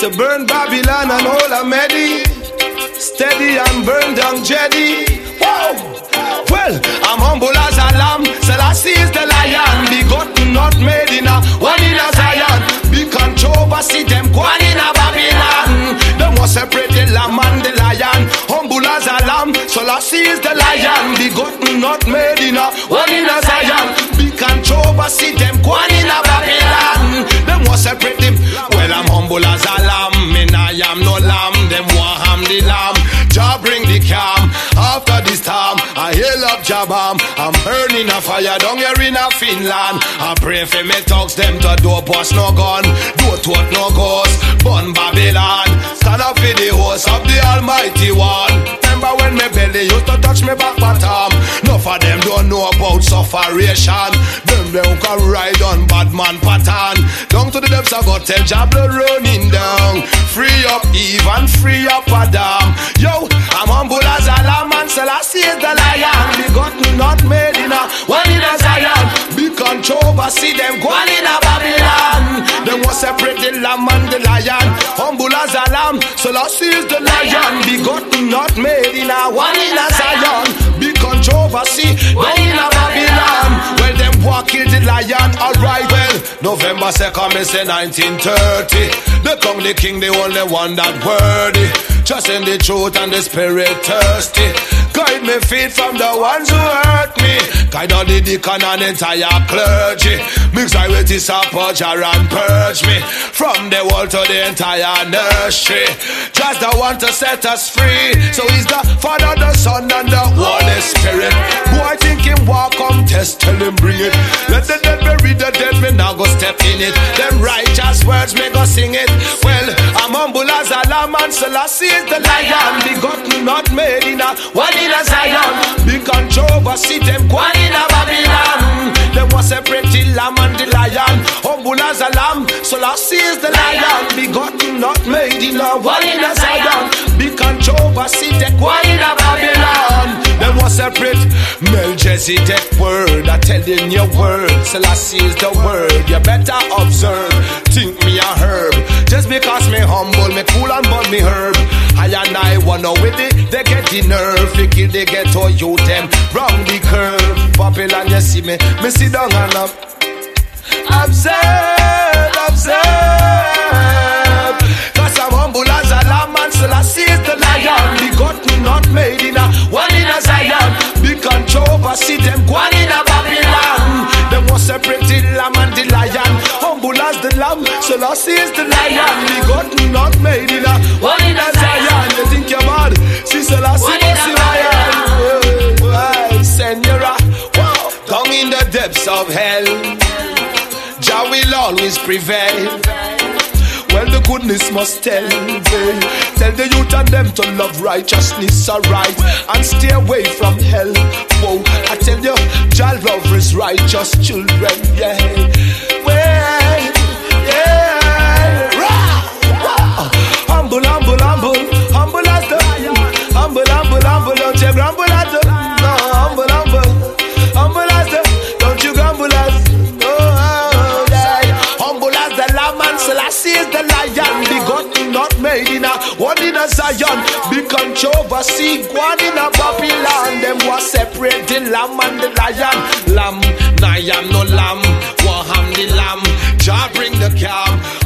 to burn Babylon and all of Medi. Steady and burn down Jedi. Whoa! Well, I'm humble as a lamb. Selassie is the lion. Begotten, not made in a one in a Zion. Be controversy, them gone in a Babylon. Them was separate the lamb and the lion. Humble as a lamb. Selassie is the lion. Begotten, not made in a one in a Zion. Be controversy, them gone in a Babylon. Them was separate them. Well, I'm humble as a lamb. And I am no lamb. Them want ham the lamb. Jah bring the calm. After this time, I hail up Jabam. I'm burning a fire down here in a Finland. I pray for me thugs them to do pass no gun, do what no ghost, burn Babylon. Stand up for the host of the Almighty One. Remember when my belly used to touch me back bottom? Enough of them don't know about sufferation. Them can ride on bad man pattern. Down to the depths I got tell Jah blood running down. Free up Eve and free up Adam. Yo, I'm humble as a lamb and Selassie is the lion. Begotten, not made in a one in a Zion. Be controversy, them gone in a Babylon. Them was separate the lamb and the lion. Humble as a lamb, Selassie is the lion. Begotten, not made in a one in a Zion. Be controversy, one in a Babylon. Well, them walk kill the lion, alright. Well, November 2nd, me say 1930. The tongue, the king, the only one that worthy. Just in the truth and the spirit thirsty. Guide me feet from the ones who hurt me. Guide all the deacon and entire clergy. Mix I with his apology and purge me from the world to the entire nursery. Just the one to set us free. So he's the Father, the Son and the Holy Spirit. Boy think him walk, come test, tell him bring it. Let the dead bury the dead, me now go step in it. Them righteous words, me go sing it. Well, I'm humble as a lamb and Selassie is the lion. Begotten, not made in a one in a Zion. Be controversy, them gone in a Babylon. Them was separate the lamb and the lion. Humble as a lamb, Selassie is the lion. Begotten, not made in a one in a Zion. Be controversy, them gone in a Babylon. Them was separate Melchizedek word. I tell you your word, Selassie is the word. You better observe, think me a herb. Just because me humble, me cool and burn me herb. I and I wanna with it, they get the nerve. They kill the ghetto youth them round the curve. Babylon, you see me sit down and up. Observe, observe. Cause I'm humble as a lamb and Selassie is the lion. Begotten, not made in a one in a Zion. Be controversy, them gone in a Babylon. Them was separate the lamb and the lion. Humble as the lamb, Selassie is the lion. Begotten, not made in a one in a Zion. You think you're mad? See Selassie was the lion. Senora, down in the depths of hell, Jah will always prevail. Well, the goodness must tell the youth and them to love righteousness, alright, and stay away from hell. Whoa, I tell you, Jah love his righteous children, yeah. Well, yeah. Humble, humble, humble, humble as the humble, humble, humble, don't you grumble at the no, humble, humble, humble as the don't you grumble as oh, yeah. Humble as the lamb and Selassie is the lion. Begotten, not made in a one in a Zion. Be controversy, one in a Babylon. Them was separate the lamb and the lion. Lamb, I am no lamb. One ham the lamb. Jah bring the calm.